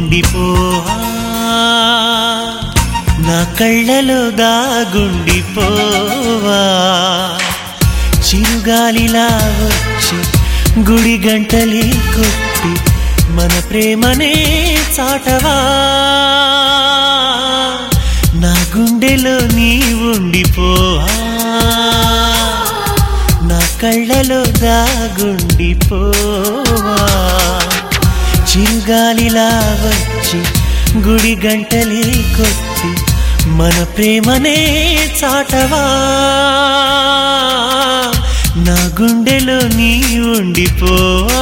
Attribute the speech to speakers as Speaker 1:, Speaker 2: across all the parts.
Speaker 1: ఉండిపోవా నా కళ్ళలో దాగుండిపోవా చిరుగాలిలా వచ్చి గుడి గంటలే కొట్టి మన ప్రేమనే చాటవా నా గుండెలో నీ ఉండిపోవా నా కళ్ళలో దాగుండిపోవా చిరుగాలిలా వచ్చి గుడి గంటలే కొట్టి మన ప్రేమనే చాటవా నా గుండెలో నీ ఉండిపోవా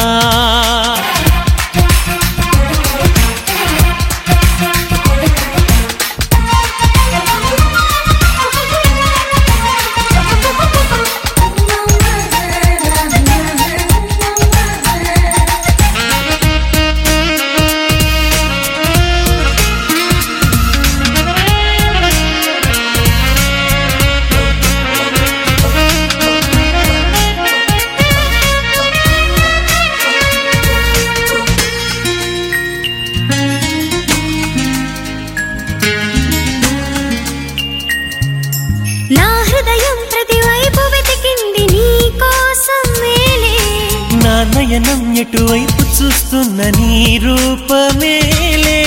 Speaker 2: నా హృదయం ప్రతివైపు వెతికింది నీ కోసమేలే
Speaker 1: నా నయనం ఎటువైపు చూస్తున్న నీ రూపమేలే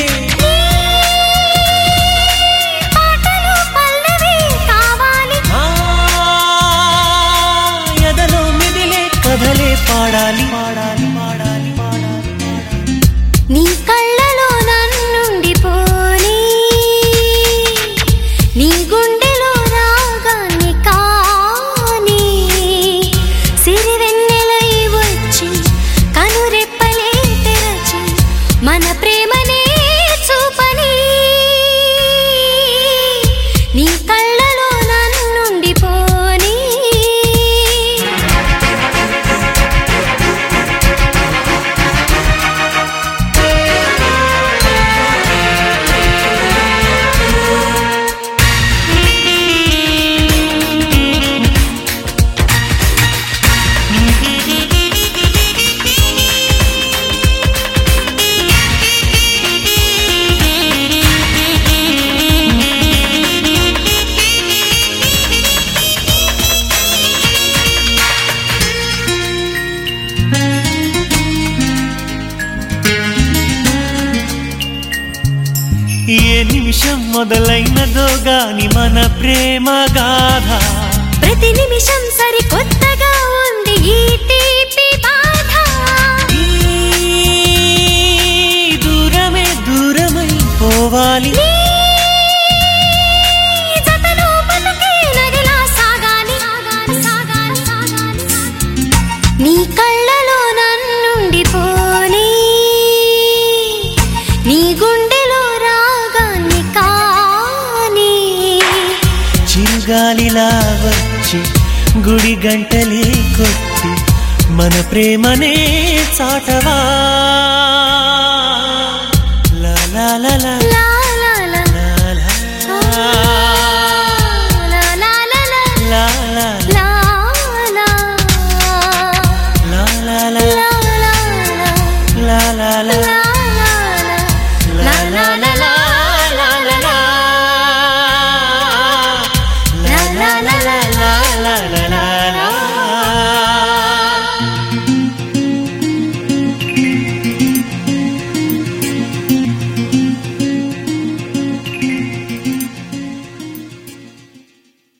Speaker 2: పాటలు పల్లవి కావాలి
Speaker 1: ఎదలో మిదిలే కథలే పాడాలి పాడాలి పాడాలి పాడాలి
Speaker 2: నీ కళ్ళలో నన్నుండిపోని నీ గుండెలో రాగాన్ని కాని సిరివెన్నెలై వచ్చి కనురెప్పలే తెరచి మన ప్రేమనే చూపని నీ కళ్ళలో నన్నుండిపోని
Speaker 1: ఏ నిమిషం మొదలైనదో గాని మన ప్రేమ గాథ
Speaker 2: ప్రతి నిమిషం సరికొత్తగా ఉంది ఈ తీపి బాధ
Speaker 1: ఈ దూరమే దూరమై పోవాలి
Speaker 2: నీ జతలో బతుకే నదిలా సాగాలి సాగాలి సాగాలి నీ కళ్ళలో నన్నుండిపోని నీ గుండెలో రాగాన్ని కాని
Speaker 1: చిరుగాలిలా వచ్చి గుడి గంటలే కొట్టి మన ప్రేమనే చాటవా